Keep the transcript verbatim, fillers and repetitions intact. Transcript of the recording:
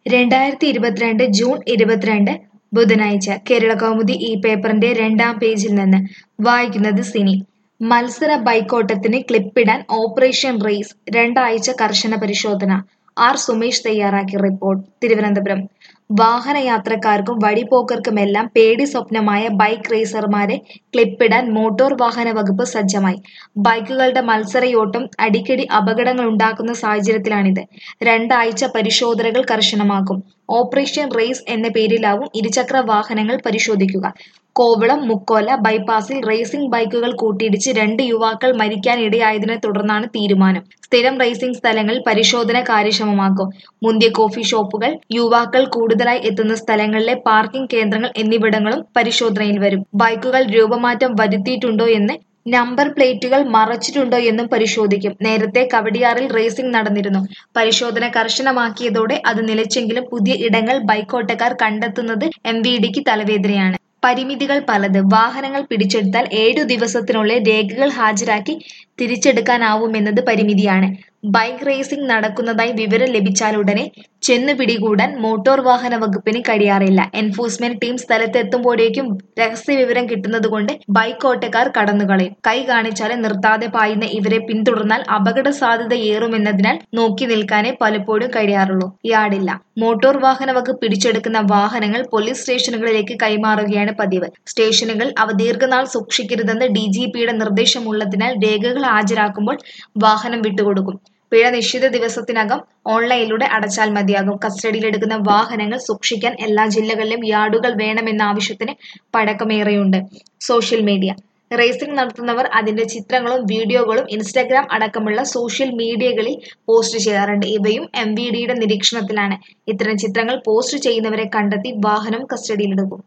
രണ്ടായിരത്തി ഇരുപത്തിരണ്ട് ജൂൺ ഇരുപത്തിരണ്ട് ബുധനാഴ്ച കേരളകൗമുദി ഈ പേപ്പറിന്റെ രണ്ടാം പേജിൽ നിന്ന് വായിക്കുന്നത് സിനി. മത്സര ബൈക്കോട്ടത്തിന് ക്ലിപ്പിടാൻ ഓപ്പറേഷൻ റേസ്, രണ്ടാഴ്ച കർശന പരിശോധന. ആർ സുമേഷ് തയ്യാറാക്കിയ റിപ്പോർട്ട്. തിരുവനന്തപുരം. വാഹനയാത്രക്കാർക്കും വഴിപോക്കർക്കുമെല്ലാം പേടി സ്വപ്നമായ ബൈക്ക് റേസർമാരെ ക്ലിപ്പിടാൻ മോട്ടോർ വാഹന വകുപ്പ് സജ്ജമായി. ബൈക്കുകളുടെ മത്സരയോട്ടം അടിക്കടി അപകടങ്ങളുണ്ടാക്കുന്ന സാഹചര്യത്തിലാണിത്. രണ്ടാഴ്ച പരിശോധനകൾ കർശനമാക്കും. ഓപ്പറേഷൻ റേസ് എന്ന പേരിലാവും ഇരുചക്ര വാഹനങ്ങൾ പരിശോധിക്കുക. കോവളം മുക്കോല ബൈപ്പാസിൽ റേസിംഗ് ബൈക്കുകൾ കൂട്ടിയിടിച്ച് രണ്ട് യുവാക്കൾ മരിക്കാനിടയായതിനെ തുടർന്നാണ് തീരുമാനം. സ്ഥിരം റേസിംഗ് സ്ഥലങ്ങളിൽ പരിശോധന കാര്യക്ഷമമാക്കും. മുന്തിയ കോഫി ഷോപ്പുകൾ, യുവാക്കൾ കൂടുതലായി എത്തുന്ന സ്ഥലങ്ങളിലെ പാർക്കിംഗ് കേന്ദ്രങ്ങൾ എന്നിവിടങ്ങളും പരിശോധനയിൽ വരും. ബൈക്കുകൾ രൂപമാറ്റം വരുത്തിയിട്ടുണ്ടോ എന്ന്, നമ്പർ പ്ലേറ്റുകൾ മറച്ചിട്ടുണ്ടോ എന്നും പരിശോധിക്കും. നേരത്തെ കവടിയാറിൽ റേസിംഗ് നടന്നിരുന്നു. പരിശോധന കർശനമാക്കിയതോടെ അത് നിലച്ചെങ്കിലും പുതിയ ഇടങ്ങൾ ബൈക്കോട്ടക്കാർ കണ്ടെത്തുന്നത് എം വി ഡിക്ക് തലവേദനയാണ്. പരിമിതികൾ പലത്. വാഹനങ്ങൾ പിടിച്ചെടുത്താൽ ഏഴു ദിവസത്തിനുള്ളിൽ രേഖകൾ ഹാജരാക്കി തിരിച്ചെടുക്കാനാവുമെന്നത് പരിമിതിയാണ്. ബൈക്ക് റേസിംഗ് നടക്കുന്നതായി വിവരം ലഭിച്ചാലുടനെ ചെന്നു പിടികൂടാൻ മോട്ടോർ വാഹന വകുപ്പിന് കഴിയാറില്ല. എൻഫോഴ്സ്മെന്റ് ടീം സ്ഥലത്തെത്തുമ്പോഴേക്കും രഹസ്യ വിവരം കിട്ടുന്നതുകൊണ്ട് ബൈക്ക് ഓട്ടക്കാർ കടന്നുകളയും. കൈ കാണിച്ചാലെ നിർത്താതെ പായുന്ന ഇവരെ പിന്തുടർന്നാൽ അപകട സാധ്യത ഏറുമെന്നതിനാൽ നോക്കി നിൽക്കാനേ പലപ്പോഴും കഴിയാറുള്ളൂ. യാർഡില്ല. മോട്ടോർ വാഹന വകുപ്പ് പിടിച്ചെടുക്കുന്ന വാഹനങ്ങൾ പോലീസ് സ്റ്റേഷനുകളിലേക്ക് കൈമാറുകയാണ് പതിവ്. സ്റ്റേഷനുകൾ അവ ദീർഘനാൾ സൂക്ഷിക്കരുതെന്ന് ഡി ജി പിയുടെ നിർദ്ദേശമുള്ളതിനാൽ രേഖകൾ ഹാജരാക്കുമ്പോൾ വാഹനം വിട്ടുകൊടുക്കും. പിഴ നിശ്ചിത ദിവസത്തിനകം ഓൺലൈനിലൂടെ അടച്ചാൽ മതിയാകും. കസ്റ്റഡിയിലെടുക്കുന്ന വാഹനങ്ങൾ സൂക്ഷിക്കാൻ എല്ലാ ജില്ലകളിലും യാർഡുകൾ വേണമെന്ന ആവശ്യത്തിന് പഴക്കമേറെയുണ്ട്. Social media. റേസിംഗ് നടത്തുന്നവർ അതിന്റെ ചിത്രങ്ങളും വീഡിയോകളും ഇൻസ്റ്റഗ്രാം അടക്കമുള്ള സോഷ്യൽ മീഡിയകളിൽ പോസ്റ്റ് ചെയ്യാറുണ്ട്. ഇവയും എം വി ഡിയുടെ നിരീക്ഷണത്തിലാണ്. ഇത്തരം ചിത്രങ്ങൾ പോസ്റ്റ് ചെയ്യുന്നവരെ കണ്ടെത്തി വാഹനം കസ്റ്റഡിയിലെടുക്കും.